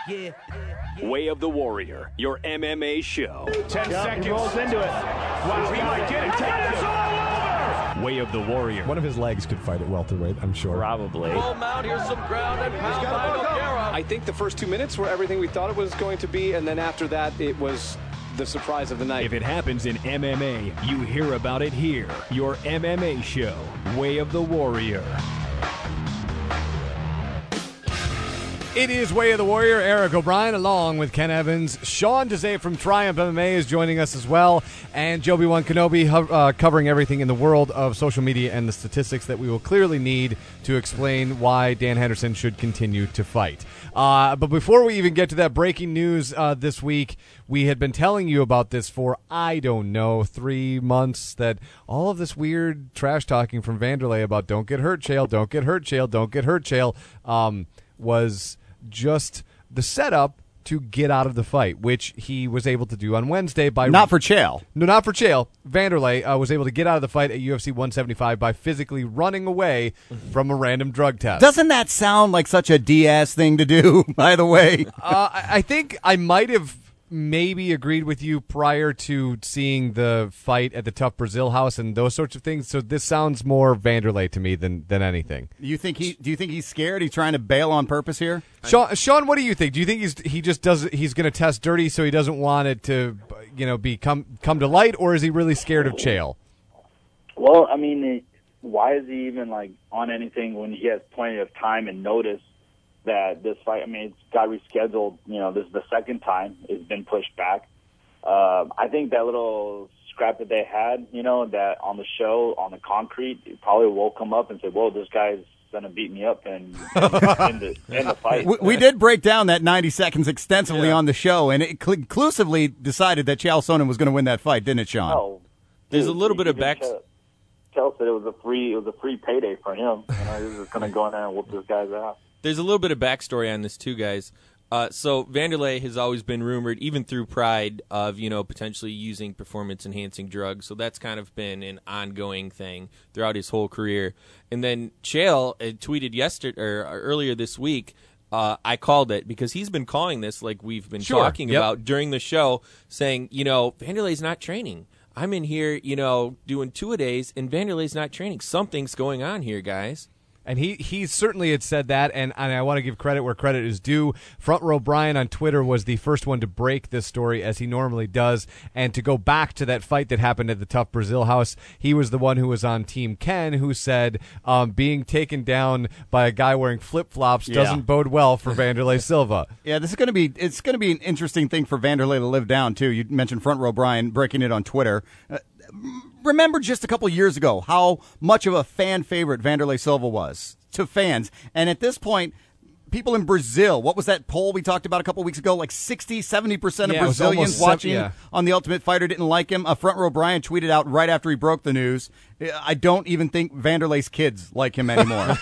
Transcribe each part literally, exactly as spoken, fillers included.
Yeah. Way of the Warrior, your M M A show. Ten yep, seconds. He rolls into it. Wow, he might get it. Ten is all over. Way of the Warrior. One of his legs could fight at welterweight, I'm sure. Probably. Full mount, here's some ground and pound by Nogueira. I think the first two minutes were everything we thought it was going to be, and then after that, it was the surprise of the night. If it happens in M M A, you hear about it here. Your M M A show, Way of the Warrior. It is Way of the Warrior. Eric O'Brien along with Ken Evans. Sean Desai from Triumph M M A is joining us as well. And Joby One Kenobi uh, covering everything in the world of social media and the statistics that we will clearly need to explain why Dan Henderson should continue to fight. Uh, but before we even get to that breaking news uh, this week, we had been telling you about this for, I don't know, three months, that all of this weird trash talking from Vanderlei about don't get hurt, Chael, don't get hurt, Chael, don't get hurt, Chael, um, was just the setup to get out of the fight, which he was able to do on Wednesday by not for Chael. No, not for Chael. Vanderlei uh, was able to get out of the fight at U F C one seventy-five by physically running away from a random drug test. Doesn't that sound like such a Diaz thing to do? By the way, uh, I, I think I might have maybe agreed with you prior to seeing the fight at the Tough Brazil house and those sorts of things. So this sounds more Vanderlei to me than than anything. You think he? Do you think he's scared? He's trying to bail on purpose here. Sean, Sean, what do you think? Do you think he's he just does he's going to test dirty so he doesn't want it to, you know, be come come to light, or is he really scared of Chael? Well, I mean, it, why is he even like on anything when he has plenty of time and notice that this fight? I mean, it's got rescheduled. You know, this is the second time it's been pushed back. Uh, I think that little scrap that they had, you know, that on the show on the concrete, it probably woke him up and said, "Whoa, this guy's going to beat me up and end the, end the fight." We, we did break down that ninety seconds extensively yeah. on the show, and it conclusively decided that Chael Sonnen was going to win that fight, didn't it, Sean? Oh, there's dude, a little bit of back. Chael said it was a free, it was a free payday for him. You know, he was just going to go in there and whoop this guy's ass. There's a little bit of backstory on this too, guys. Uh, so Vanderlei has always been rumored, even through Pride, of you know potentially using performance-enhancing drugs. So that's kind of been an ongoing thing throughout his whole career. And then Chael uh, tweeted yesterday or earlier this week. Uh, I called it because he's been calling this like we've been sure. talking yep. about during the show, saying you know Vanderlei's not training. I'm in here, you know, doing two-a-days, and Vanderlei's not training. Something's going on here, guys. And he, he certainly had said that, and, and I want to give credit where credit is due. Front Row Brian on Twitter was the first one to break this story, as he normally does. And to go back to that fight that happened at the Tough Brazil house, he was the one who was on Team Ken, who said um, being taken down by a guy wearing flip-flops yeah. doesn't bode well for Vanderlei Silva. Yeah, this is going to be it's going to be an interesting thing for Vanderlei to live down, too. You mentioned Front Row Brian breaking it on Twitter. Uh, Remember just a couple years ago how much of a fan favorite Vanderlei Silva was to fans. And at this point, people in Brazil, what was that poll we talked about a couple weeks ago? Like sixty, seventy percent of yeah, Brazilians watching yeah. on The Ultimate Fighter didn't like him. A Front Row Brian tweeted out right after he broke the news, I don't even think Vanderlei's kids like him anymore.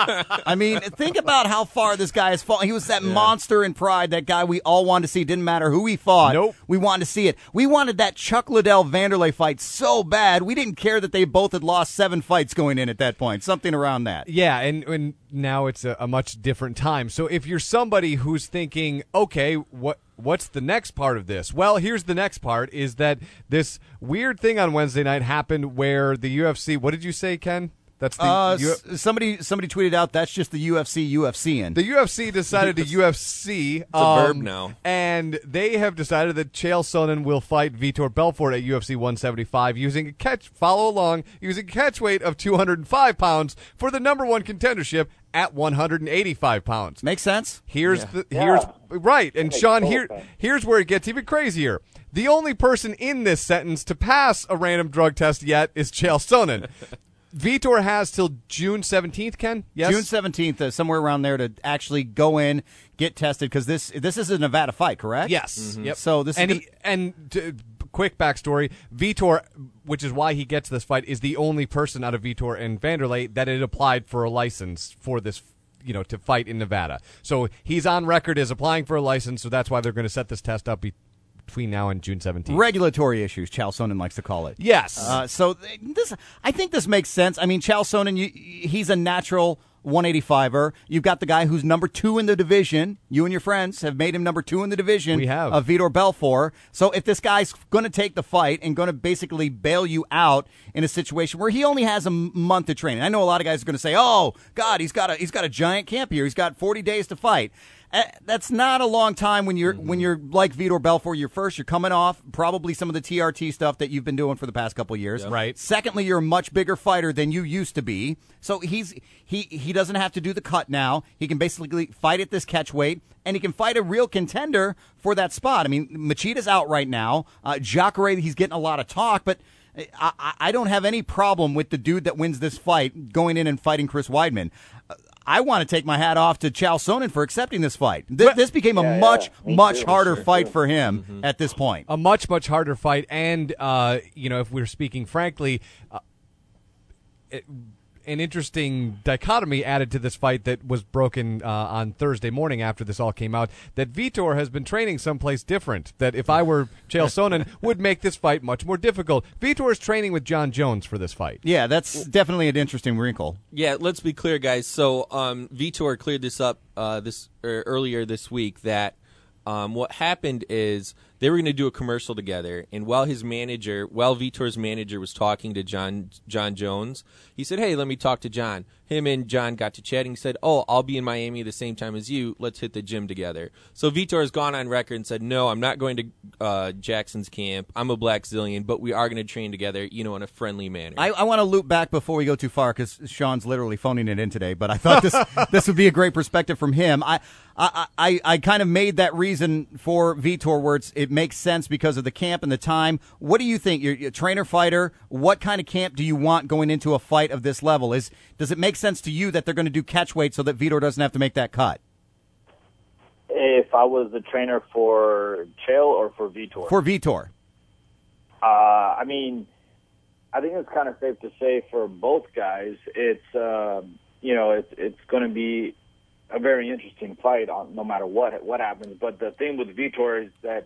I mean, think about how far this guy has fallen. He was that yeah. monster in Pride, that guy we all wanted to see. Didn't matter who he fought. Nope. We wanted to see it. We wanted that Chuck Liddell Vanderlei fight so bad, we didn't care that they both had lost seven fights going in at that point. Something around that. Yeah, and, and now it's a, a much different time. So if you're somebody who's thinking, okay, what what's the next part of this? Well, here's the next part, is that this weird thing on Wednesday night happened where the U F C, what did you say, Ken? That's the uh, U- s- somebody somebody tweeted out that's just the U F C U F C in. The U F C decided to U F C. It's um, a verb now. And they have decided that Chael Sonnen will fight Vitor Belfort at U F C one seventy-five using a catch, follow along, using a catch weight of two hundred five pounds for the number one contendership at one hundred eighty-five pounds. Makes sense. Here's yeah. the Yeah. here's right, and Sean, here sense. here's where it gets even crazier. The only person in this sentence to pass a random drug test yet is Chael Sonnen. Vitor has till June seventeenth, Ken? Yes? June seventeenth, uh, somewhere around there, to actually go in, get tested, because this this is a Nevada fight, correct? Yes. Mm-hmm. Yep. So this and is he, and t- quick backstory, Vitor, which is why he gets this fight, is the only person out of Vitor and Vanderlei that had applied for a license for this, you know, to fight in Nevada. So he's on record as applying for a license, so that's why they're going to set this test up be- between now and June seventeenth. Regulatory issues, Chael Sonnen likes to call it. Yes. Uh, so this, I think this makes sense. I mean, Chael Sonnen, you, he's a natural one eighty-fiver. You've got the guy who's number two in the division. You and your friends have made him number two in the division. We have. Of Vitor Belfort. So if this guy's going to take the fight and going to basically bail you out in a situation where he only has a month of training. I know a lot of guys are going to say, oh, God, he's got a he's got a giant camp here. He's got forty days to fight. Uh, that's not a long time when you're mm-hmm. when you're like Vitor Belfort. You're first, you're coming off probably some of the T R T stuff that you've been doing for the past couple of years. Yep. Right. Secondly, you're a much bigger fighter than you used to be. So he's he he doesn't have to do the cut now. He can basically fight at this catch weight, and he can fight a real contender for that spot. I mean, Machida's out right now. Uh, Jacare, he's getting a lot of talk, but I, I don't have any problem with the dude that wins this fight going in and fighting Chris Weidman. Uh, I want to take my hat off to Chael Sonnen for accepting this fight. This, this became a yeah, much, yeah. much too, harder sure, fight too. for him Mm-hmm. at this point. A much, much harder fight. And, uh, you know, if we're speaking frankly, uh, it, an interesting dichotomy added to this fight that was broken uh, on Thursday morning after this all came out, that Vitor has been training someplace different, that if I were Chael Sonnen, would make this fight much more difficult. Vitor is training with John Jones for this fight. Yeah, that's definitely an interesting wrinkle. Yeah, let's be clear, guys. So um, Vitor cleared this up uh, this er, earlier this week that um, what happened is they were going to do a commercial together, and while his manager, while Vitor's manager was talking to John John Jones, he said, "Hey, let me talk to John." Him and John got to chatting. He said, "Oh, I'll be in Miami at the same time as you. Let's hit the gym together." So Vitor has gone on record and said, "No, I'm not going to uh, Jackson's camp. I'm a Black Zillion, but we are going to train together, you know, in a friendly manner." I, I want to loop back before we go too far because Sean's literally phoning it in today. But I thought this this would be a great perspective from him. I I I, I kind of made that reason for Vitor where it's, it makes sense because of the camp and the time. What do you think? You're, you're a trainer fighter. What kind of camp do you want going into a fight of this level? Is does it make sense to you that they're going to do catch weight so that Vitor doesn't have to make that cut? If I was the trainer for Chael or for Vitor? For Vitor. Uh, I mean, I think it's kind of safe to say for both guys, it's uh, you know, it's it's going to be a very interesting fight on no matter what what happens. But the thing with Vitor is that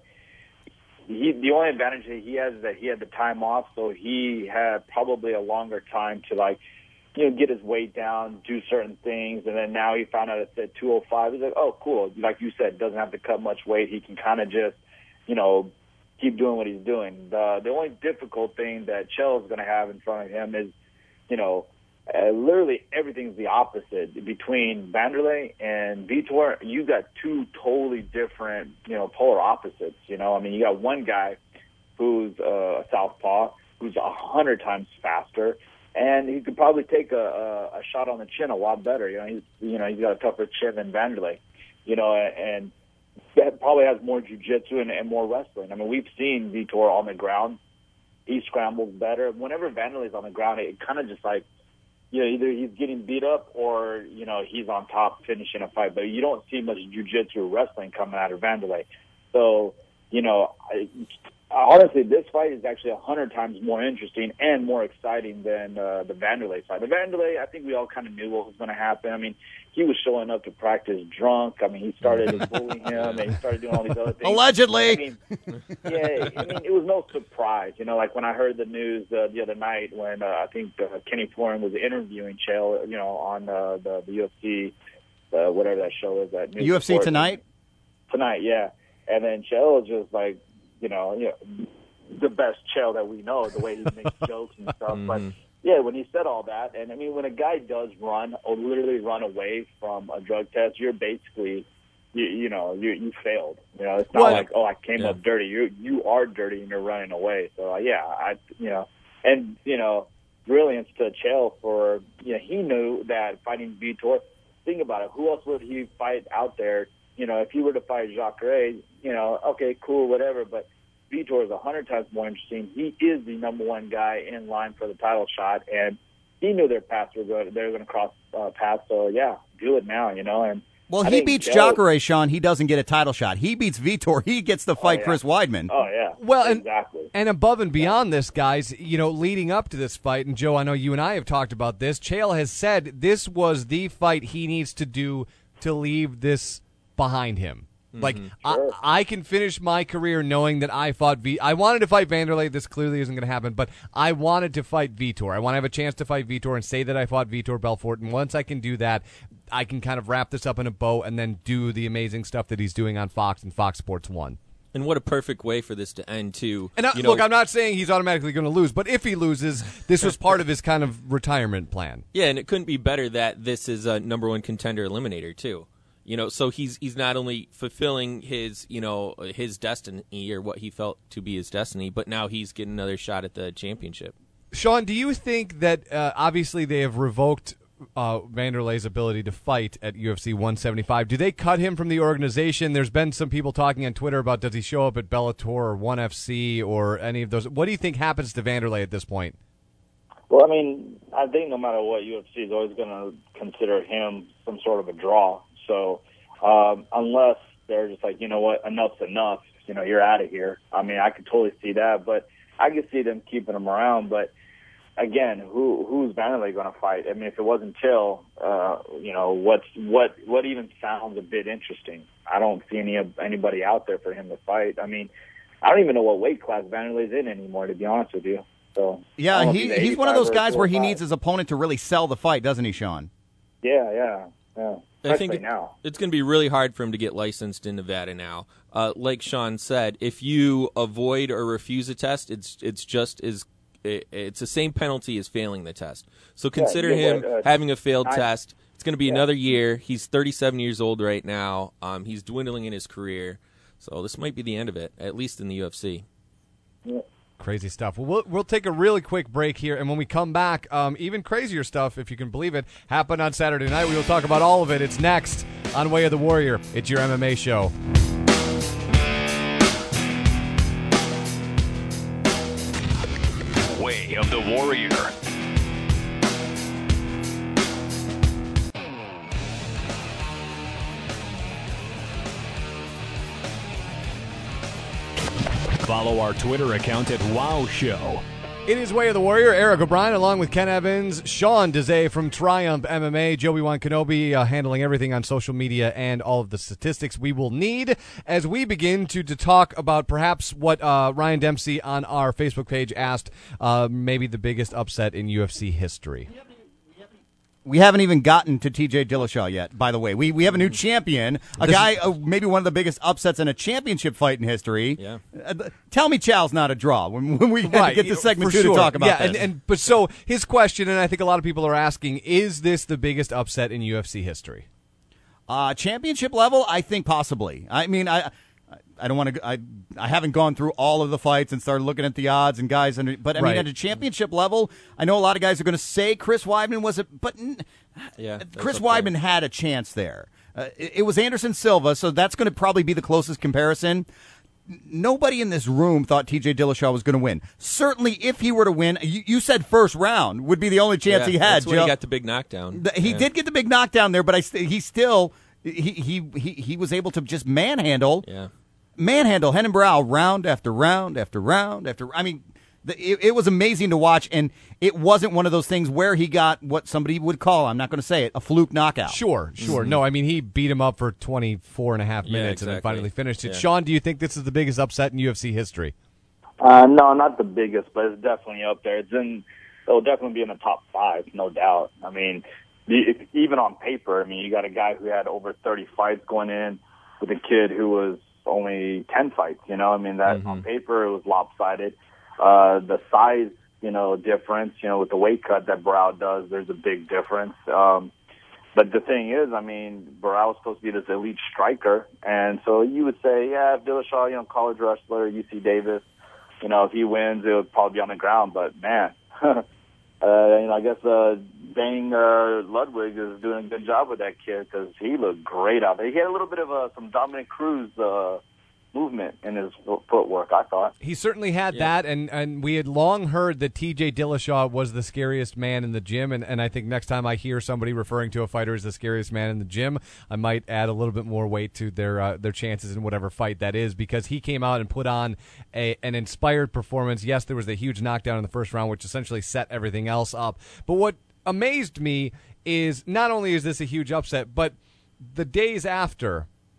he the only advantage that he has is that he had the time off, so he had probably a longer time to like, you know, get his weight down, do certain things, and then now he found out it's at two oh five. He's like, oh, cool. Like you said, doesn't have to cut much weight. He can kind of just, you know, keep doing what he's doing. The the only difficult thing that Chael is going to have in front of him is, you know, uh, literally everything's the opposite. Between Vanderlei and Vitor, you got two totally different, you know, polar opposites. You know, I mean, you got one guy who's uh, a southpaw, who's a hundred times faster, and he could probably take a, a, a shot on the chin a lot better. You know, he's you know he's got a tougher chin than Vanderlei. You know, and that probably has more jiu-jitsu and, and more wrestling. I mean, we've seen Vitor on the ground. He scrambles better. Whenever Vanderlei's on the ground, it kind of just like, you know, either he's getting beat up or, you know, he's on top finishing a fight. But you don't see much jiu-jitsu or wrestling coming out of Vanderlei. So, you know, I, honestly, this fight is actually a hundred times more interesting and more exciting than uh, the Vanderlei fight. The Vanderlei, I think we all kind of knew what was going to happen. I mean, he was showing up to practice drunk. I mean, he started bullying him, and he started doing all these other things. Allegedly. I mean, yeah, I mean, it was no surprise. You know, like when I heard the news uh, the other night when uh, I think uh, Kenny Florian was interviewing Chael, you know, on uh, the, the U F C, uh, whatever that show is. That U F C Tonight? Tonight, yeah. And then Chael was just like, you know, you know, the best Chael that we know, the way he makes jokes and stuff. Mm-hmm. But yeah, when he said all that, and I mean, when a guy does run or literally run away from a drug test, you're basically, you, you know, you you failed. You know, it's not Well, like, oh, I came yeah. up dirty. You you are dirty and you're running away. So uh, yeah, I you know, and you know, brilliance to Chael for, you know, he knew that fighting Vitor. Think about it. Who else would he fight out there? You know, if he were to fight Jacare, you know, okay, cool, whatever, but Vitor is a hundred times more interesting. He is the number one guy in line for the title shot, and he knew their paths were going. They were going to cross uh, paths. So yeah, do it now, you know. And Well, I he think beats Chael- Jacare, Sean. He doesn't get a title shot. He beats Vitor. He gets to fight yeah. Chris Weidman. Oh yeah, Well, and, exactly. and above and beyond this, guys, you know, leading up to this fight, and Joe, I know you and I have talked about this, Chael has said this was the fight he needs to do to leave this behind him. Like, Sure. I, I can finish my career knowing that I fought V. I wanted to fight Vanderlei. This clearly isn't going to happen, but I wanted to fight Vitor. I want to have a chance to fight Vitor and say that I fought Vitor Belfort. And once I can do that, I can kind of wrap this up in a bow and then do the amazing stuff that he's doing on Fox and Fox Sports one. And what a perfect way for this to end, too. And I, you know, look, I'm not saying he's automatically going to lose, but if he loses, this was part of his kind of retirement plan. Yeah, and it couldn't be better that this is a number one contender eliminator, too. You know, so he's he's not only fulfilling his, you know, his destiny or what he felt to be his destiny, but now he's getting another shot at the championship. Sean, do you think that uh, obviously they have revoked uh, Vanderlei's ability to fight at U F C one seventy-five? Do they cut him from the organization? There's been some people talking on Twitter about does he show up at Bellator or one F C or any of those. What do you think happens to Vanderlei at this point? Well, I mean, I think no matter what, U F C is always going to consider him some sort of a draw. So um, unless they're just like, you know what, enough's enough, you know, you're out of here. I mean, I could totally see that, but I could see them keeping him around. But again, who who's Vanderlei going to fight? I mean, if it wasn't Till, uh, you know, what's what what even sounds a bit interesting? I don't see any anybody out there for him to fight. I mean, I don't even know what weight class Vanderlei's in anymore, to be honest with you. So Yeah, he, he's, he's one of those guys where he needs his opponent to really sell the fight, doesn't he, Sean? Yeah, yeah, yeah. I think Especially now. it's going to be really hard for him to get licensed in Nevada now. Uh, like Sean said, if you avoid or refuse a test, it's it's just as it, it's the same penalty as failing the test. So consider yeah, him what, uh, having a failed I, test. It's going to be yeah. another year. He's thirty-seven years old right now. Um, he's dwindling in his career. So this might be the end of it, at least in the U F C. Yeah. Crazy stuff. Well, well, we'll take a really quick break here, and when we come back, um, even crazier stuff, if you can believe it, happened on Saturday night. We will talk about all of it. It's next on Way of the Warrior. It's your M M A show. Way of the Warrior. Follow our Twitter account at Wow Show. It is Way of the Warrior. Eric O'Brien along with Ken Evans, Sean Desai from Triumph M M A, Joey-Wan Kenobi uh, handling everything on social media and all of the statistics we will need as we begin to, to talk about perhaps what uh, Ryan Dempsey on our Facebook page asked, uh, maybe the biggest upset in U F C history. We haven't even gotten to T J Dillashaw yet, by the way. We we have a new champion, a This guy, is- uh, maybe one of the biggest upsets in a championship fight in history. Yeah. Uh, tell me Chow's not a draw when, when we had to get you to know, segment for two sure. to talk about yeah, this. and, and but so his question, and I think a lot of people are asking, is this the biggest upset in U F C history? Uh, championship level, I think possibly. I mean, I I don't want to. I I haven't gone through all of the fights and started looking at the odds and guys. Under, but I Right. mean, at a championship level, I know a lot of guys are going to say Chris Weidman was it, but n- Yeah, that's Chris up Weidman there. had a chance there. Uh, it, it was Anderson Silva, so that's going to probably be the closest comparison. N- Nobody in this room thought T J Dillashaw was going to win. Certainly, if he were to win, you, you said first round would be the only chance Yeah, he had. that's when Joe. he got the big knockdown. The- he Yeah. did get the big knockdown there, but I st- he still he, he he he was able to just manhandle Yeah. manhandle Henan Barao round after round after round after. I mean, the, it, it was amazing to watch, and it wasn't one of those things where he got what somebody would call, I'm not going to say it, a fluke knockout. Sure, sure. No, I mean, he beat him up for twenty-four and a half Yeah, minutes and then exactly. finally finished it. Yeah. Sean, do you think this is the biggest upset in U F C history? Uh, no, not the biggest, but it's definitely up there. It's in. It'll definitely be in the top five, no doubt. I mean, the, even on paper, I mean, you got a guy who had over thirty fights going in with a kid who was only ten fights. You know, I mean, that Mm-hmm. on paper it was lopsided. Uh, the size, you know, difference, you know, with the weight cut that Barao does, there's a big difference. Um, but the thing is, I mean, Barao is supposed to be this elite striker, and so you would say, yeah, if Dillashaw, you know, college wrestler, U C Davis, you know, if he wins, it would probably be on the ground. But man, uh, you know, I guess uh, Bang uh, Ludwig is doing a good job with that kid because he looked great out there. He had a little bit of uh, some Dominic Cruz uh, movement in his footwork, I thought. He certainly had Yeah. that, and, and we had long heard that T J Dillashaw was the scariest man in the gym, and, and I think next time I hear somebody referring to a fighter as the scariest man in the gym, I might add a little bit more weight to their uh, their chances in whatever fight that is, because he came out and put on a, an inspired performance. Yes, there was the huge knockdown in the first round, which essentially set everything else up. But what amazed me is not only is this a huge upset, but the days after,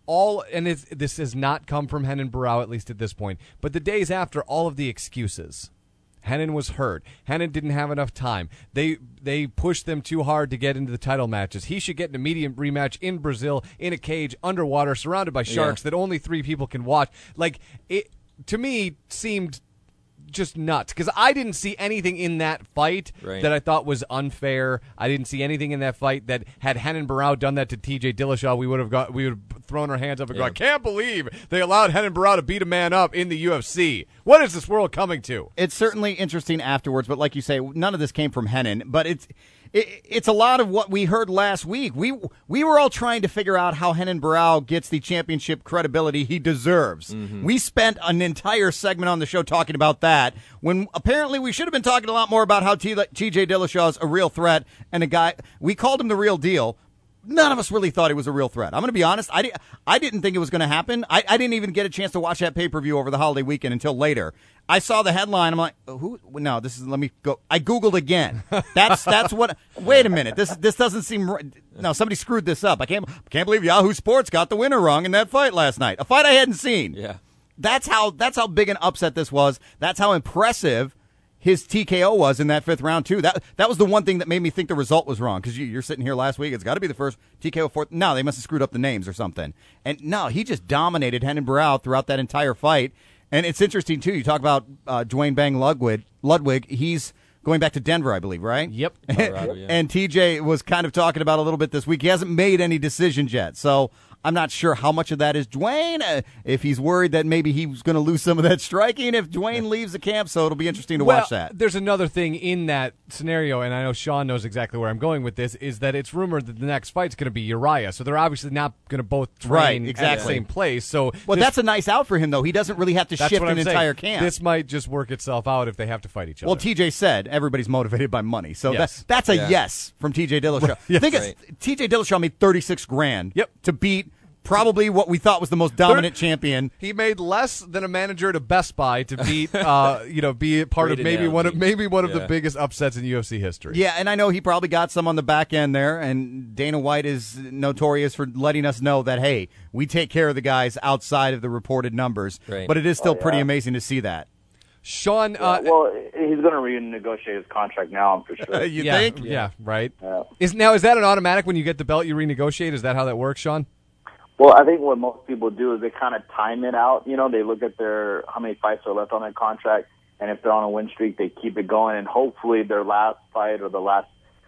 all, and it's, this has not come from Renan Barão, at least at this point, but the days after, all of the excuses. Renan was hurt. Renan didn't have enough time. They they pushed them too hard to get into the title matches. He should get an immediate rematch in Brazil, in a cage, underwater, surrounded by sharks yeah. that only three people can watch. Like, it, to me, seemed just nuts, because I didn't see anything in that fight right. that I thought was unfair. I didn't see anything in that fight that had Renan Barão done that to T J Dillashaw, we would have got we would have thrown our hands up and yeah. gone, I can't believe they allowed Renan Barão to beat a man up in the U F C. What is this world coming to? It's certainly interesting afterwards, but like you say, none of this came from Renan, but it's it, it's a lot of what we heard last week. We we were all trying to figure out how Renan Barão gets the championship credibility he deserves. Mm-hmm. We spent an entire segment on the show talking about that, when apparently we should have been talking a lot more about how T J Dillashaw is a real threat and a guy, we called him the real deal. None of us really thought he was a real threat. I'm going to be honest. I, di- I didn't think it was going to happen. I, I didn't even get a chance to watch that pay-per-view over the holiday weekend until later. I saw the headline. I'm like, who? No, this is, let me go. I Googled again. That's that's what, wait a minute. This this doesn't seem right. No, somebody screwed this up. I can't, can't believe Yahoo Sports got the winner wrong in that fight last night. A fight I hadn't seen. Yeah. That's how, that's how big an upset this was. That's how impressive his T K O was in that fifth round, too. That that was the one thing that made me think the result was wrong, because you, you're sitting here last week. It's got to be the first T K O fourth. No, they must have screwed up the names or something. And no, he just dominated Renan Barão throughout that entire fight. And it's interesting, too. You talk about uh, Dwayne Bang Ludwig. Ludwig, he's going back to Denver, I believe, right? Yep. Colorado, yeah. And T J was kind of talking about a little bit this week. He hasn't made any decisions yet. So I'm not sure how much of that is Dwayne, uh, if he's worried that maybe he was going to lose some of that striking if Dwayne leaves the camp, so it'll be interesting to well, watch that. There's another thing in that scenario, and I know Sean knows exactly where I'm going with this, is that it's rumored that the next fight's going to be Uriah, so they're obviously not going to both train Right, at the exactly. same place. So Well, this, that's a nice out for him, though. He doesn't really have to that's shift what an I'm entire saying. camp. This might just work itself out if they have to fight each other. Well, T J said everybody's motivated by money, so Yes. that, that's a Yeah. yes from T J Dillashaw. Yes. Think Right. it's, T J Dillashaw made thirty-six grand Yep. to beat probably what we thought was the most dominant champion. He made less than a manager at a Best Buy to beat, uh, you know, be part Great of maybe one of analogy. maybe one of the Yeah. biggest upsets in U F C history. Yeah, and I know he probably got some on the back end there, and Dana White is notorious for letting us know that, hey, we take care of the guys outside of the reported numbers. Right. But it is still Oh, yeah. pretty amazing to see that. Sean, uh, Yeah, well, he's going to renegotiate his contract now, I'm for sure. you yeah, think? Yeah, right. Yeah. Is now is that an automatic when you get the belt you renegotiate? Is that how that works, Sean? Well, I think what most people do is they kind of time it out. You know, they look at their how many fights are left on their contract, and if they're on a win streak, they keep it going. And hopefully, their last fight or the last,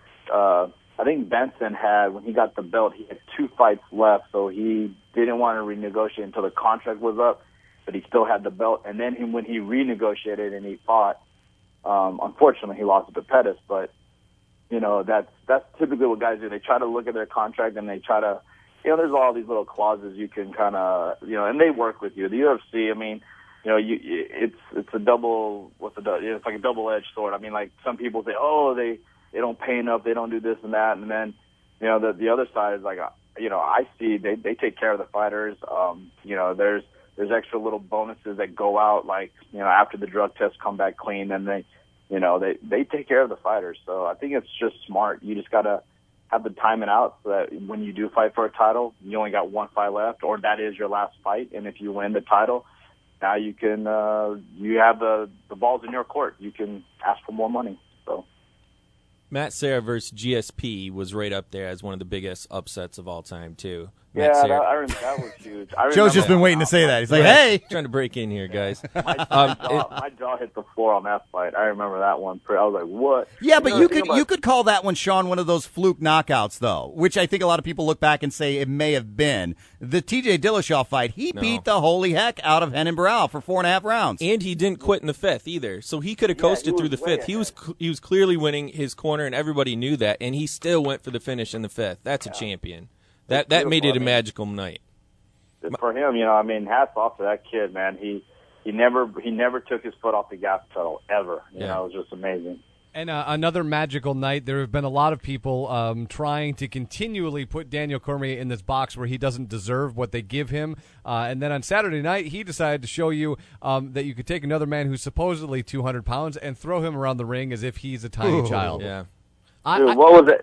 uh, I think Benson had when he got the belt, he had two fights left, so he didn't want to renegotiate until the contract was up, but he still had the belt. And then he, when he renegotiated and he fought, um, unfortunately, he lost to Pettis. But you know, that's that's typically what guys do. They try to look at their contract and they try to. You know, there's all these little clauses you can kind of, you know, and they work with you. The U F C, I mean, you know, you it's it's a double, what's a double, it's like a double-edged sword. I mean, like some people say, oh, they they don't pay enough, they don't do this and that, and then, you know, the the other side is like, you know, I see they they take care of the fighters. Um, you know, there's there's extra little bonuses that go out, like, you know, after the drug tests come back clean, and they, you know, they they take care of the fighters. So I think it's just smart. You just gotta have the timing out so that when you do fight for a title, you only got one fight left, or that is your last fight. And if you win the title, now you can, uh, you have the, the balls in your court. You can ask for more money. So Matt Serra versus G S P was right up there as one of the biggest upsets of all time, too. Matt yeah, that, Serra. I remember, that was huge. I Joe's just remember- been waiting to say that. He's like, Yeah. hey. Trying to break in here, guys. My, Um, jaw, my jaw hit the floor on that fight. I remember that one. I was like, what? Yeah, but know, you the thing could about- you could call that one, Sean, one of those fluke knockouts, though, which I think a lot of people look back and say it may have been. The T J Dillashaw fight, he No. beat the holy heck out of Renan Barão for four and a half rounds. And he didn't quit in the fifth either, so he could have Yeah, coasted he through the was way fifth. He was ahead. cl- he was clearly winning his corner, and everybody knew that. And he still went for the finish in the fifth. That's a champion. That that made it a beautiful. I mean- magical night. For him, you know, I mean, hats off to that kid, man. He he never he never took his foot off the gas pedal ever. You Yeah. know, it was just amazing. And uh, another magical night. There have been a lot of people um, trying to continually put Daniel Cormier in this box where he doesn't deserve what they give him. Uh, and then on Saturday night, he decided to show you um, that you could take another man who's supposedly two hundred pounds and throw him around the ring as if he's a tiny child. Yeah. I, Dude, I- what was it?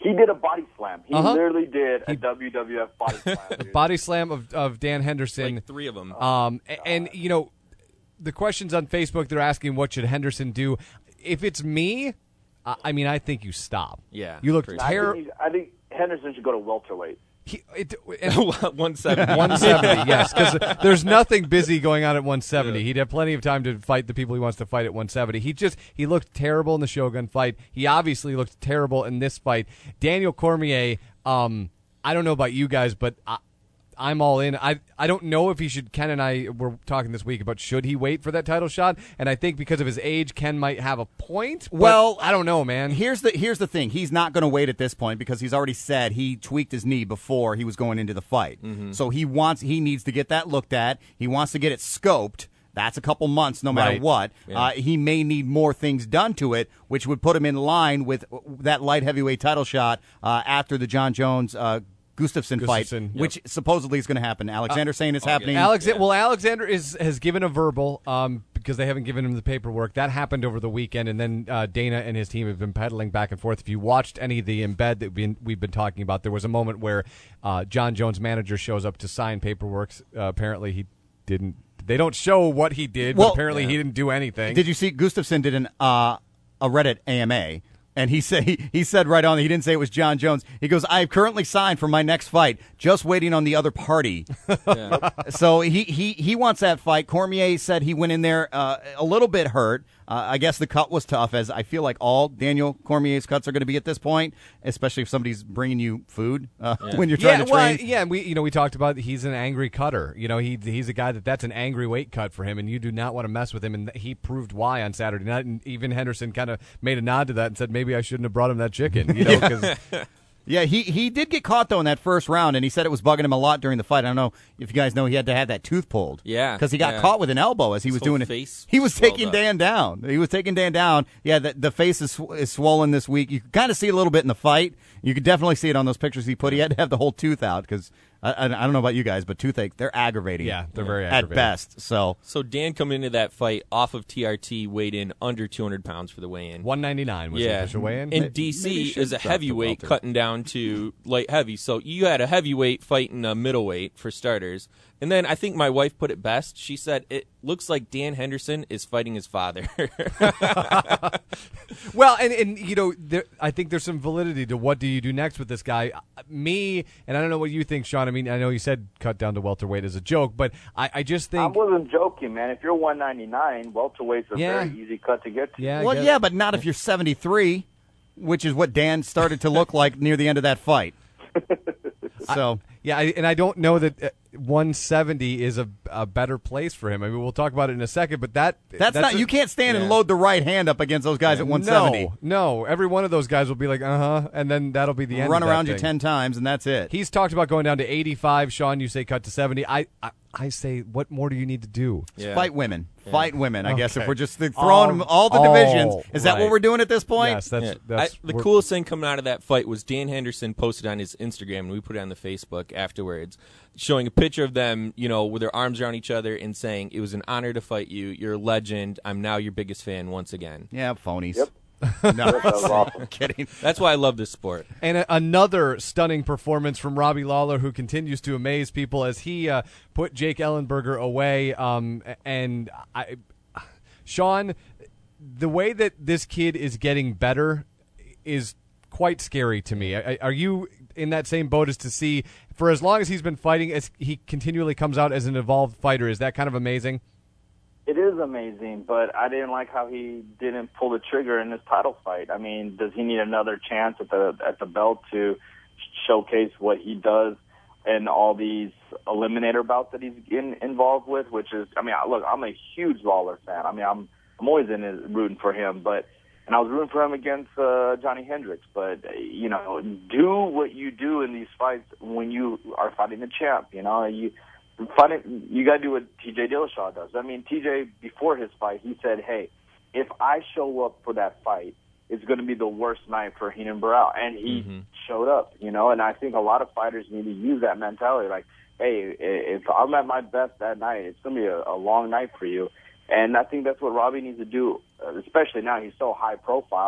He did a body slam. He Uh-huh. literally did He- a W W F body slam. Dude. Body slam of, of Dan Henderson. Like three of them. Um, a- and, you know, the questions on Facebook, they're asking what should Henderson do. If it's me, I, I mean, I think you stop. Yeah, You look for I, terrible. think he's- I think Henderson should go to welterweight. He, it, one seventy. one seventy, yes, because there's nothing busy going on at one seventy. Yeah. He'd have plenty of time to fight the people he wants to fight at one seventy. He just he looked terrible in the Shogun fight. He obviously looked terrible in this fight. Daniel Cormier, um, I don't know about you guys, but I, I'm all in. I I don't know if he should. Ken and I were talking this week about should he wait for that title shot, and I think because of his age, Ken might have a point. but Well, I don't know, man. Here's the here's the thing. He's not going to wait at this point because he's already said he tweaked his knee before he was going into the fight. So he wants he needs to get that looked at. He wants to get it scoped. That's a couple months, no matter Right. what. Yeah. Uh, he may need more things done to it, which would put him in line with that light heavyweight title shot uh, after the John Jones uh, Gustafsson fight, Gustafsson, yep. which supposedly is going to happen. Alexander saying it's happening. Alex, Yeah. well, Alexander is has given a verbal um, because they haven't given him the paperwork. That happened over the weekend, and then uh, Dana and his team have been peddling back and forth. If you watched any of the embed that we've been, we've been talking about, there was a moment where uh, John Jones' manager shows up to sign paperwork. Uh, apparently, he didn't. They don't show what he did, Well, but apparently yeah. he didn't do anything. Did you see Gustafsson did an uh, a Reddit A M A? And he said he, he said right on, he didn't say it was John Jones. He goes, "I have currently signed for my next fight, just waiting on the other party." Yeah. So he, he, he wants that fight. Cormier said he went in there uh, a little bit hurt. Uh, I guess the cut was tough, as I feel like all Daniel Cormier's cuts are going to be at this point, especially if somebody's bringing you food uh, when you're trying yeah, to train. well, yeah, we you know we talked about he's an angry cutter. You know, he he's a guy that that's an angry weight cut for him, and you do not want to mess with him. And he proved why on Saturday night. And even Henderson kind of made a nod to that and said maybe I shouldn't have brought him that chicken. You know, because Yeah, he, he did get caught, though, in that first round, and he said it was bugging him a lot during the fight. I don't know if you guys know he had to have that tooth pulled. Yeah, Because he got yeah. caught with an elbow as he His was whole doing it. face He was swelled taking up. Dan down. He was taking Dan down. Yeah, the, the face is, sw- is swollen this week. You can kind of see a little bit in the fight. You could definitely see it on those pictures he put. He had to have the whole tooth out because I, I, I don't know about you guys, but toothache, they're aggravating. yeah, they're very At aggravating. best. So, So Dan coming into that fight off of T R T weighed in under two hundred pounds for the weigh-in. one ninety-nine was the yeah, official weigh-in. and Maybe D he C should is a drop to heavyweight welter. cutting down to light heavy. So you had a heavyweight fighting a middleweight for starters, and then I think my wife put it best. She said it looks like Dan Henderson is fighting his father. Well, and, and you know, there, I think there's some validity to what do you do next with this guy. Uh, Me, and I don't know what you think, Sean. I mean, I know you said cut down to welterweight as a joke, but I, I just I think, wasn't joking, man. If you're one ninety-nine, welterweight's a Yeah. very easy cut to get to. yeah, I well, guess- yeah, but not if you're seventy-three, which is what Dan started to look like near the end of that fight. So, yeah, I, and I don't know that uh, one seventy is a, a better place for him. I mean, we'll talk about it in a second, but that that's, not, a- you can't stand and yeah. load the right hand up against those guys at one seventy. No, no, every one of those guys will be like, uh huh, and then that'll be the end. Run of that around you thing. ten times, and that's it. He's talked about going down to eighty-five. Sean, you say cut to seventy. I, I, I say, what more do you need to do? Yeah. Fight women. Fight women, I guess, if Okay. we're just throwing All- them all the all divisions. Is that right. what we're doing at this point? Yes, that's, Yeah. that's I, the we're- coolest thing coming out of that fight was Dan Henderson posted on his Instagram, and we put it on the Facebook afterwards, showing a picture of them, you know, with their arms around each other and saying, "It was an honor to fight you. You're a legend. I'm now your biggest fan once again." Yeah, phonies. Yep. No, That was awesome. I'm kidding. That's why I love this sport. And a, another stunning performance from Robbie Lawler, who continues to amaze people as he uh, put Jake Ellenberger away. Um, and I, Sean, the way that this kid is getting better is quite scary to me. I, I, are you in that same boat as to see, for as long as he's been fighting, as he continually comes out as an evolved fighter? Is that kind of amazing? It is amazing, but I didn't like how he didn't pull the trigger in this title fight. I mean, does he need another chance at the at the belt to showcase what he does in all these eliminator bouts that he's in, involved with? Which is, I mean, look, I'm a huge Lawler fan. I mean, I'm I'm always in his, rooting for him, but and I was rooting for him against uh, Johnny Hendricks. But you know, do what you do in these fights when you are fighting the champ. You know, you. Fighting, you got to do what T J Dillashaw does. I mean, T J, before his fight, he said, hey, if I show up for that fight, it's going to be the worst night for Heenan Burrell. And he Mm-hmm. showed up, you know, and I think a lot of fighters need to use that mentality. Like, hey, if I'm at my best that night, it's going to be a, a long night for you. And I think that's what Robbie needs to do, especially now he's so high profile.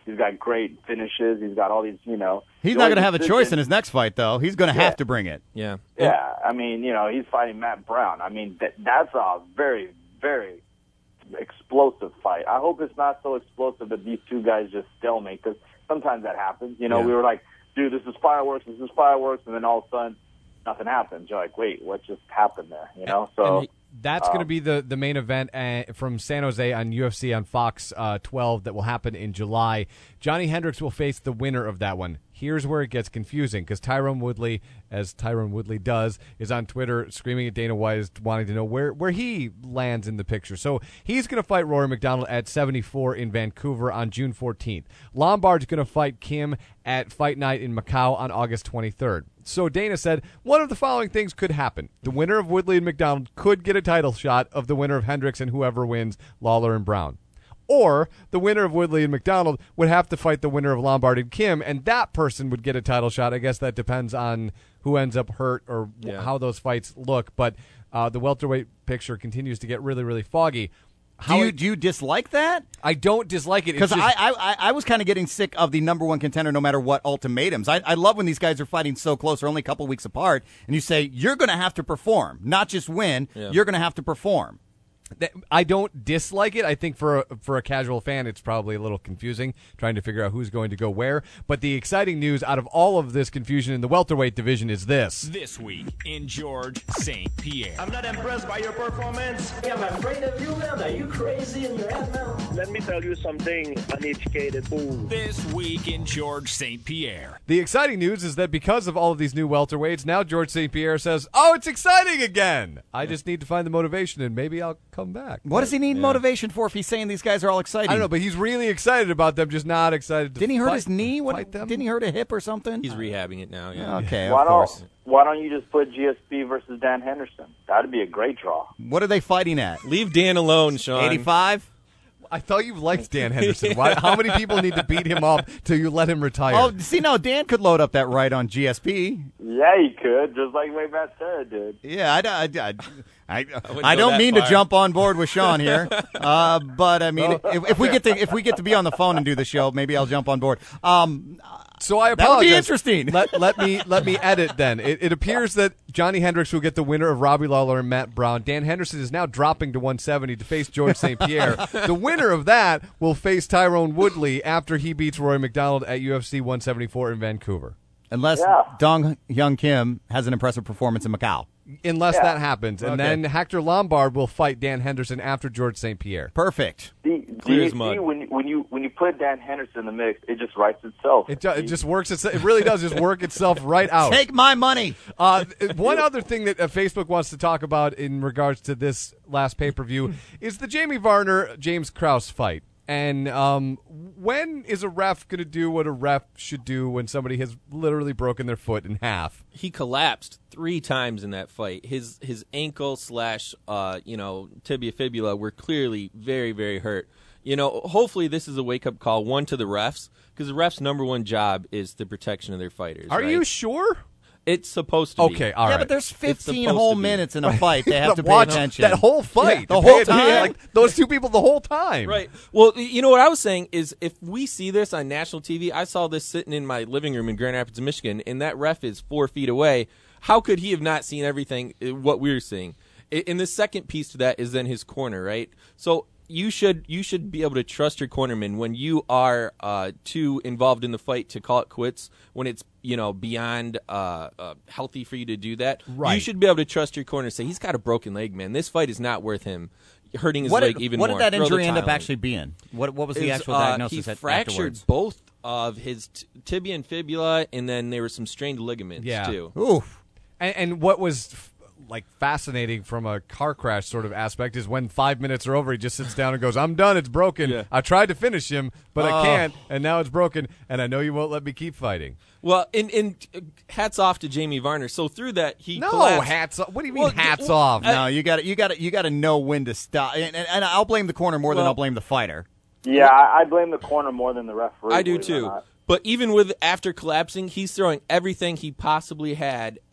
He's got great finishes. He's got all these, you know. He's not going to have a choice in his next fight, though. He's going to Yeah. have to bring it. Yeah. Yeah, I mean, you know, he's fighting Matt Brown. I mean, that that's a very, very explosive fight. I hope it's not so explosive that these two guys just stalemate, because sometimes that happens. You know, Yeah. we were like, dude, this is fireworks, this is fireworks, and then all of a sudden, nothing happens. You're like, wait, what just happened there? You know, so. And he- That's going to Um, be the, the main event uh, from San Jose on U F C on Fox uh, twelve that will happen in July. Johnny Hendricks will face the winner of that one. Here's where it gets confusing, because Tyron Woodley, as Tyron Woodley does, is on Twitter screaming at Dana White, is wanting to know where, where he lands in the picture. So he's going to fight Rory McDonald at seventy-four in Vancouver on June fourteenth. Lombard's going to fight Kim at Fight Night in Macau on August twenty-third. So Dana said, one of the following things could happen. The winner of Woodley and McDonald could get a title shot of the winner of Hendricks and whoever wins, Lawler and Brown. Or the winner of Woodley and McDonald would have to fight the winner of Lombard and Kim, and that person would get a title shot. I guess that depends on who ends up hurt or w- Yeah. how those fights look. But uh, the welterweight picture continues to get really, really foggy. Do How you, it- do you dislike that? I don't dislike it. It's Because just- I, I, I was kind of getting sick of the number one contender no matter what ultimatums. I, I love when these guys are fighting so close or only a couple weeks apart, and you say, you're going to have to perform, not just win, Yeah. you're going to have to perform. That- I don't dislike it. I think for a, for a casual fan, it's probably a little confusing trying to figure out who's going to go where. But the exciting news out of all of this confusion in the welterweight division is this. This week in George Saint Pierre. I'm not impressed by your performance. I'm afraid of you, man. Are you crazy in your head, man? Let me tell you something, uneducated fool. This week in George Saint Pierre. The exciting news is that because of all of these new welterweights, now George Saint Pierre says, oh, it's exciting again. I just need to find the motivation, and maybe I'll come back. What does he need motivation for if he's saying these guys are all exciting? I don't know, but he's really excited about them, just not excited to Didn't he hurt fight- his knee? What, fight them? didn't he hurt a hip or something? He's rehabbing it now. Yeah. Okay, why of course. don't Why don't you just put G S P versus Dan Henderson? That'd be a great draw. What are they fighting at? Leave Dan alone, Sean. eighty-five? I thought you liked Dan Henderson. Why, how many people need to beat him up till you let him retire? Oh, see, no, Dan could load up that right on G S P. Yeah, he could, just like way Matt Serra did. Yeah, I, I, I, I, I go don't that mean far. to jump on board with Sean here, uh, but I mean, if, if we get to if we get to be on the phone and do the show, maybe I'll jump on board. Um, So I That would be apologize. interesting. Let, let me let me edit then. It, it appears that Johnny Hendricks will get the winner of Robbie Lawler and Matt Brown. Dan Henderson is now dropping to one seventy to face George Saint Pierre. The winner of that will face Tyrone Woodley after he beats Rory McDonald at U F C one seventy-four in Vancouver. unless Yeah. Dong Hyun Kim has an impressive performance in Macau. Unless Yeah. that happens. And Okay. then Hector Lombard will fight Dan Henderson after George Saint Pierre. Perfect. See, Clear do you as mud. see when when you when you put Dan Henderson in the mix, it just writes itself. It, ju- it just works. It's, it really does just work itself right out. Take my money. Uh, one other thing that uh, Facebook wants to talk about in regards to this last pay-per-view is the Jamie Varner-James Krause fight. And um, when is a ref going to do what a ref should do when somebody has literally broken their foot in half? He collapsed three times in that fight. His his ankle slash uh you know tibia fibula were clearly very very hurt. You know, hopefully this is a wake up call one to the refs, because the refs' number one job is the protection of their fighters. Are right? you sure? It's supposed to be. Okay, all right. yeah, but there's fifteen supposed whole to be. minutes in a fight. They have to pay Watch attention. that whole fight. The To whole pay attention, time? like those two people the whole time. Right. Well, you know what I was saying is if we see this on national T V, I saw this sitting in my living room in Grand Rapids, Michigan, and that ref is four feet away. How could he have not seen everything, uh, what we were seeing? I- And the second piece to that is then his corner, right? So you should you should be able to trust your cornerman when you are uh, too involved in the fight to call it quits, when it's you know beyond uh, uh, healthy for you to do that. Right. You should be able to trust your corner. Say he's got a broken leg, man. This fight is not worth him hurting his what leg did, even what more. did that Throw the injury end up tile in. actually being? What What was the Is, actual uh, diagnosis he at, fractured afterwards? both of his t- tibia and fibula, and then there were some strained ligaments Yeah. too. Oof. And, and what was f- like fascinating from a car crash sort of aspect is when five minutes are over, he just sits down and goes, "I'm done. It's broken. Yeah. I tried to finish him, but Oh. I can't, and now it's broken. And I know you won't let me keep fighting." Well, and, and uh, hats off to Jamie Varner. So through that, he No collapsed. hats off. What do you mean Well, hats well, off? No, you got to you got to you got to know when to stop. And, and, and I'll blame the corner more than Well- I'll blame the fighter. Yeah, I, I blame the corner more than the referee. I do believe it or too. not. But even with after collapsing, he's throwing everything he possibly had at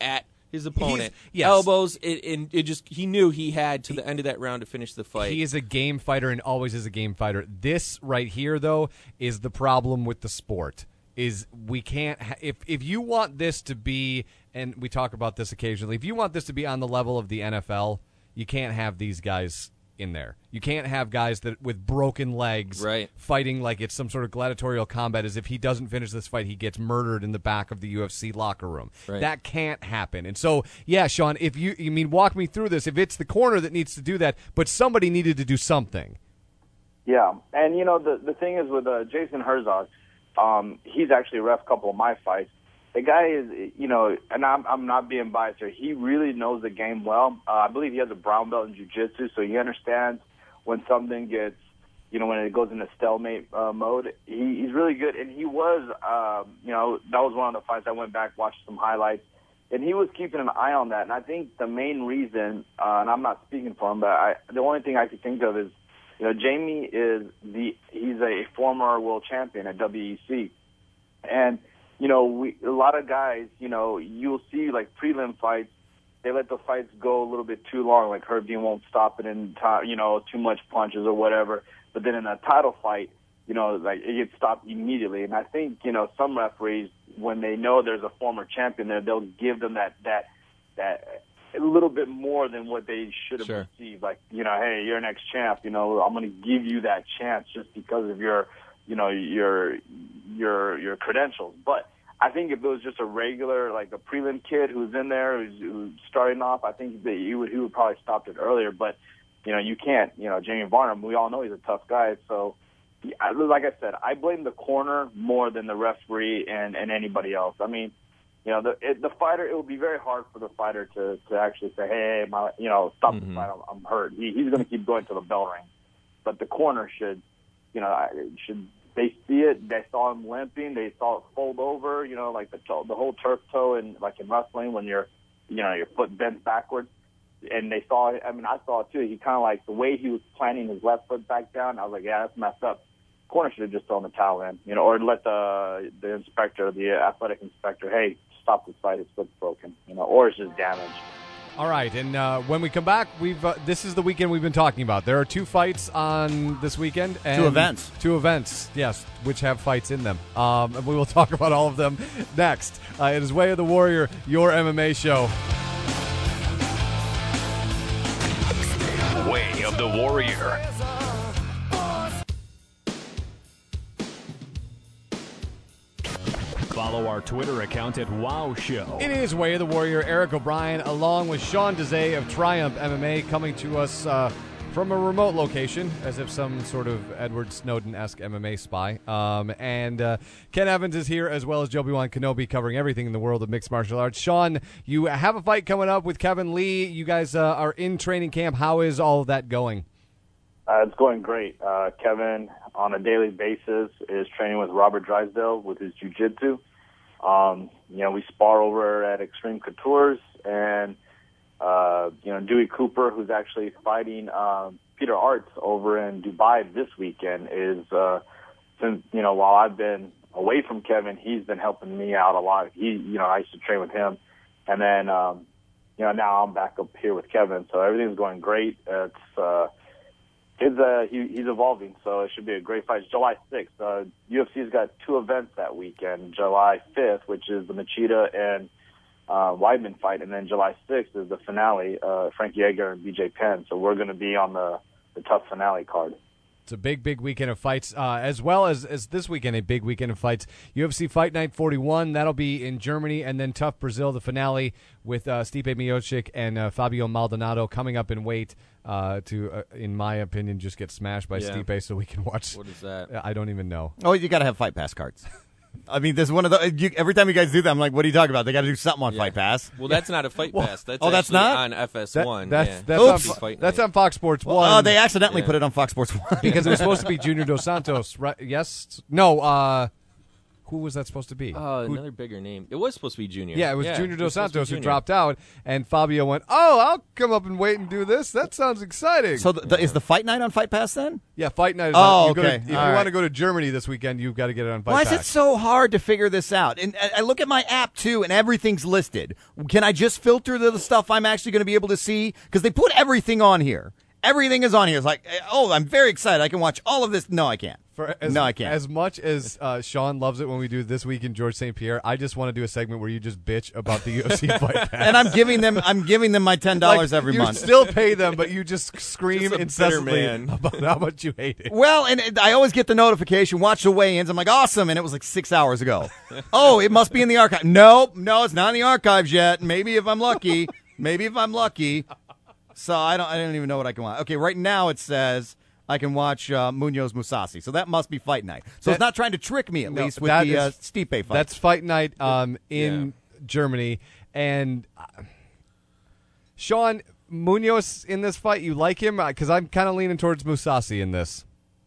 his opponent. yes. Elbows, it, and it just he knew he had to the end of that round to finish the fight. He is a game fighter and always is a game fighter. This right here, though, is the problem with the sport. Is we can't ha- if if you want this to be, and we talk about this occasionally, if you want this to be on the level of the N F L, you can't have these guys in there. You can't have guys that with broken legs right. fighting like it's some sort of gladiatorial combat, as if he doesn't finish this fight, he gets murdered in the back of the U F C locker room. Right. That can't happen. And so, yeah, Sean, if you, you mean, walk me through this. If it's the corner that needs to do that, but somebody needed to do something. Yeah, and, you know, the, the thing is with uh, Jason Herzog, um, he's actually ref a couple of my fights. The guy is, you know, and I'm, I'm not being biased here, he really knows the game well. Uh, I believe he has a brown belt in jiu-jitsu, so he understands when something gets, you know, when it goes into stalemate uh, mode. He, he's really good, and he was, um, you know, that was one of the fights I went back, watched some highlights, and he was keeping an eye on that. And I think the main reason, uh, and I'm not speaking for him, but I, the only thing I could think of is, you know, Jamie is the, he's a former world champion at W E C, and you know, we, a lot of guys, you know, you'll see like prelim fights, they let the fights go a little bit too long, like Herb Dean won't stop it in time, you know, too much punches or whatever. But then in a title fight, you know, like it gets stopped immediately. And I think, you know, some referees, when they know there's a former champion there, they'll give them that, that, that a little bit more than what they should have sure. received. Like, you know, hey, you're next champ, you know, I'm going to give you that chance just because of your, you know, your your your credentials. But I think if it was just a regular, like a prelim kid who's in there, who's, who's starting off, I think that he would he would probably stopped it earlier. But you know, you can't. You know, Jamie Varnum, we all know he's a tough guy. So, like I said, I blame the corner more than the referee and and anybody else. I mean, you know, the it, the fighter. It would be very hard for the fighter to to actually say, hey, my, you know, stop mm-hmm. the fight. I'm, I'm hurt. He, he's going to keep going to the bell ring. But the corner should, you know, should. They see it. They saw him limping. They saw it fold over. You know, like the the whole turf toe, and like in wrestling, when you're, you know, your foot bends backwards. And they saw it. I mean, I saw it too. He kind of like the way he was planting his left foot back down. I was like, yeah, that's messed up. Corner should have just thrown the towel in, you know, or let the the inspector, the athletic inspector, hey, stop this fight. His foot's broken, you know, or it's just damaged. All right, and uh, when we come back, we've uh, this is the weekend we've been talking about. There are two fights on this weekend. And two events. Two events, yes, which have fights in them. Um, and we will talk about all of them next. Uh, it is Way of the Warrior, your M M A show. Way of the Warrior. Follow our Twitter account at Wow Show. It is Way of the Warrior. Eric O'Brien, along with Sean Desai of Triumph M M A, coming to us uh, from a remote location, as if some sort of Edward Snowden-esque M M A spy. Um, and uh, Ken Evans is here, as well as Joe-Wan Kenobi, covering everything in the world of mixed martial arts. Sean, you have a fight coming up with Kevin Lee. You guys uh, are in training camp. How is all of that going? Uh, it's going great. Uh, Kevin, on a daily basis, is training with Robert Drysdale with his jiu-jitsu. Um, you know, we spar over at Extreme Coutures, and, uh, you know, Dewey Cooper, who's actually fighting um, Peter Arts over in Dubai this weekend, is, uh, since, you know, while I've been away from Kevin, he's been helping me out a lot. He, you know, I used to train with him. And then, um, you know, now I'm back up here with Kevin, so everything's going great. It's, uh, It's, uh, he, he's evolving, so it should be a great fight. It's July sixth. Uh, U F C's got two events that weekend. July fifth, which is the Machida and uh, Weidman fight, and then July sixth is the finale, uh, Frankie Edgar and B J Penn. So we're going to be on the, the tough finale card. It's a big, big weekend of fights, uh, as well as, as this weekend, a big weekend of fights. U F C Fight Night forty-one, that'll be in Germany, and then Tough Brazil, the finale with uh, Stipe Miocic and uh, Fabio Maldonado coming up in weight uh, to, uh, in my opinion, just get smashed by Yeah. Stipe so we can watch. What is that? I don't even know. Oh, you got to have Fight Pass cards. I mean, there's one of the. You, every time you guys do that, I'm like, what are you talking about? They got to do something on Yeah. Fight Pass. Well, that's not a Fight Well, Pass. That's oh, that's actually not? on F S That- one. that's yeah. that's, Oops. on, Fight that's Night. on Fox Sports Well, one. uh, they accidentally Yeah. put it on Fox Sports One because it was supposed to be Junior Dos Santos, right? Yes? No, uh, Who was that supposed to be? Uh, who, another bigger name. It was supposed to be Junior. Yeah, it was yeah, Junior Dos Santos who Junior. dropped out, and Fabio went, "Oh, I'll come up and wait and do this. That sounds exciting." So the, the, is the fight night on Fight Pass then? Yeah, Fight Night. Is Oh, on, you go okay. to- if All you right. want to go to Germany this weekend, you've got to get it on Fight Why Pass. is it so hard to figure this out? And I I look at my app too, and everything's listed. Can I just filter the stuff I'm actually going to be able to see? Because they put everything on here. Everything is on here. It's like, oh, I'm very excited. I can watch all of this. No, I can't. For as, no, I can't. As much as uh, Sean loves it when we do This Week in George Saint Pierre, I just want to do a segment where you just bitch about the U F C Fight Pass. And I'm giving them, I'm giving them my ten dollars Like, every you month. still pay them, but you just scream Just a bitter incessantly man. about how much you hate it. Well, and it- I always get the notification, watch the weigh-ins. I'm like, awesome, and it was like six hours ago. Oh, it must be in the archive. Nope, no, it's not in the archives yet. Maybe if I'm lucky. Maybe if I'm lucky. So I don't, I don't even know what I can watch. Okay, right now it says I can watch uh, Munoz Musashi. So that must be Fight Night. So That- it's not trying to trick me at No, least with that the uh, is- Stipe fight. That's Fight Night um, in Germany. And uh, Sean, Munoz in this fight, you like him? Because I'm kind of leaning towards Musashi in this.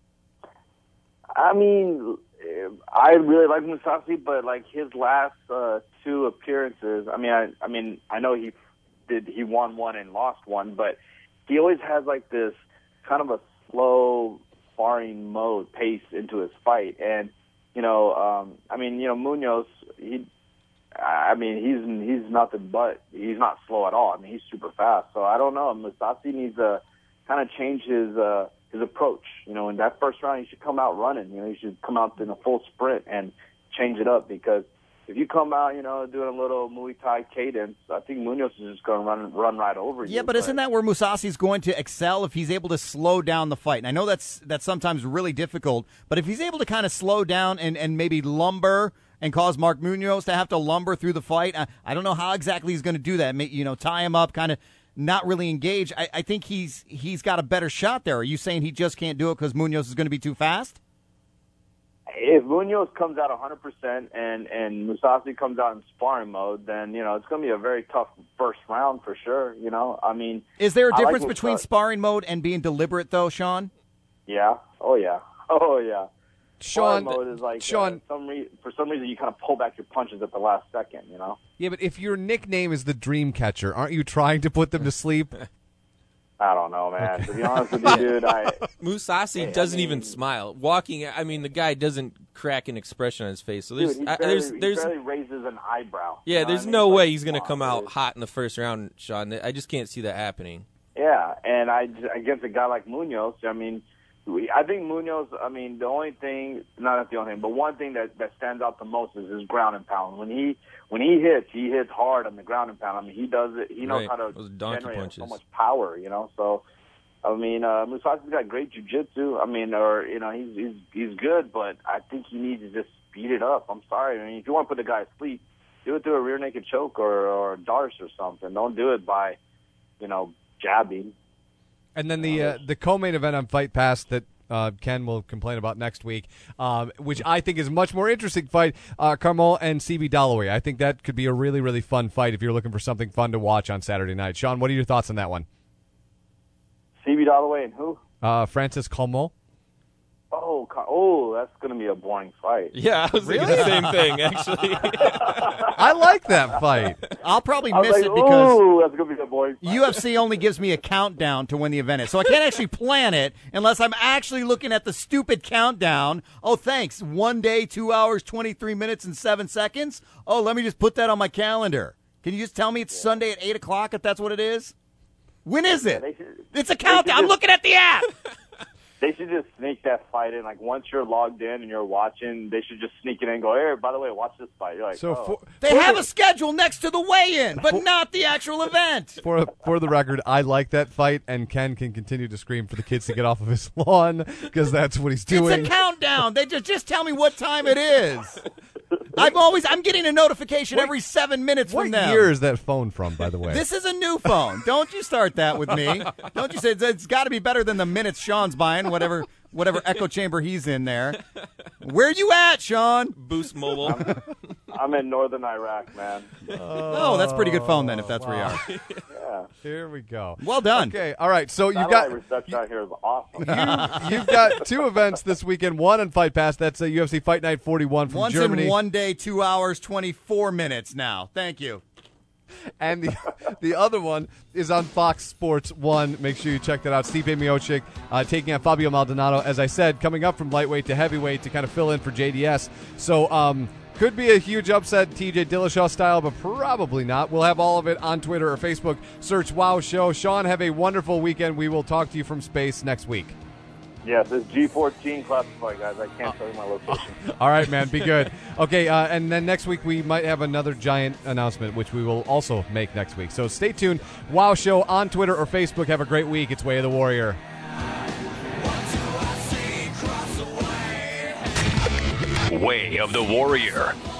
I mean, I really like Musashi, but like his last uh, two appearances, I mean, I, I mean, I know he did he won one and lost one, but he always has like this kind of a slow sparring mode pace into his fight, and you know, um, I mean, you know, Munoz, he, I mean, he's he's nothing but he's not slow at all. I mean, he's super fast. So I don't know. Musashi needs to kind of change his uh, his approach. You know, in that first round, he should come out running. You know, he should come out in a full sprint and change it up, because if you come out, you know, doing a little Muay Thai cadence, I think Munoz is just going to run run right over you. Yeah, but isn't that where Musashi's going to excel, if he's able to slow down the fight? And I know that's that's sometimes really difficult, but if he's able to kind of slow down and, and maybe lumber and cause Mark Munoz to have to lumber through the fight, I, I don't know how exactly he's going to do that. May, you know, tie him up, kind of not really engage. I, I think he's he's got a better shot there. Are you saying he just can't do it because Munoz is going to be too fast? If Munoz comes out one hundred percent and, and Musashi comes out in sparring mode, then, you know, it's going to be a very tough first round for sure, you know. I mean... Is there a I like difference between Musashi. sparring mode and being deliberate, though, Sean? Yeah. Oh, yeah. Oh, yeah. Sean, Sparring mode is like, Sean, uh, some re- for some reason, you kind of pull back your punches at the last second, you know? yeah, but if your nickname is the Dream Catcher, aren't you trying to put them to sleep? I don't know, man. To be honest with you, dude, I... Musashi Hey, doesn't I mean- even smile. Walking, I mean, the guy doesn't crack an expression on his face. So there's, Dude, he I, barely, there's, he there's, barely raises an eyebrow. yeah, You know there's what I mean? no It's way like, he's going to come come on, out dude. hot in the first round, Sean. I just can't see that happening. Yeah, and I against a guy like Munoz, I mean, we- I think Munoz. I mean, the only thing, not the only thing, but one thing that that stands out the most is his ground and pound. When he when he hits, he hits hard on the ground and pound. I mean, he does it. He knows Right. how to Those donkey generate punches. so much power. You know, so I mean, uh, Musashi's got great jiu-jitsu. I mean, or you know, he's he's he's good, but I think he needs to just speed it up. I'm sorry. I mean, if you want to put the guy asleep, do it through a rear naked choke or or a darce or something. Don't do it by, you know, jabbing. And then the uh, the co-main event on Fight Pass that uh, Ken will complain about next week, um, which I think is a much more interesting fight, uh, Carmel and C B Dalloway. I think that could be a really, really fun fight if you're looking for something fun to watch on Saturday night. Sean, what are your thoughts on that one? C B Dalloway and who? Uh, Francis Carmel. Oh, co- oh, that's going to be a boring fight. Yeah, I was thinking the same thing, actually. I like that fight. I'll probably I was miss like, it because ooh, that's going to be a boring fight. U F C only gives me a countdown to when the event is. So I can't actually plan it unless I'm actually looking at the stupid countdown. Oh, thanks. One day, two hours, twenty-three minutes, and seven seconds. Oh, let me just put that on my calendar. Can you just tell me it's Sunday at eight o'clock if that's what it is? When is it? they should- It's a they countdown. should I'm just- looking at the app. They should just sneak that fight in. Like, once you're logged in and you're watching, they should just sneak it in and go, hey, by the way, watch this fight. You're like, So oh. for, They for have the, a schedule next to the weigh-in, but not the actual event. for for the record, I like that fight, and Ken can continue to scream for the kids to get off of his lawn because that's what he's doing. It's a countdown. They just just tell me what time it is. I'm always I'm getting a notification every seven minutes What from them. year is that phone from, by the way? This is a new phone. Don't you start that with me. Don't you say it's, it's got to be better than the minutes Sean's buying, whatever whatever echo chamber he's in there. Where you at, Sean? Boost Mobile. I'm in northern Iraq, man. Oh, that's a pretty good phone then, if that's where you are. Yeah, Yeah. Here we go. Well done. Okay, all right. So you've Satellite got reception out here is awesome. you, you've got two events this weekend. One on Fight Pass. That's a U F C Fight Night forty-one from Once Germany. in one day, two hours, twenty-four minutes now. Thank you. And the the other one is on Fox Sports one. Make sure you check that out. Stipe Miocic uh, taking on Fabio Maldonado. As I said, coming up from lightweight to heavyweight to kind of fill in for J D S. So um, could be a huge upset, T J Dillashaw style, but probably not. We'll have all of it on Twitter or Facebook. Search Wow Show. Sean, have a wonderful weekend. We will talk to you from space next week. Yes, it's G fourteen classified, guys. I can't tell you my location. All right, man. Be good. Okay, uh, and then next week we might have another giant announcement, which we will also make next week. So stay tuned. Wow Show on Twitter or Facebook. Have a great week. It's Way of the Warrior. Way of the Warrior.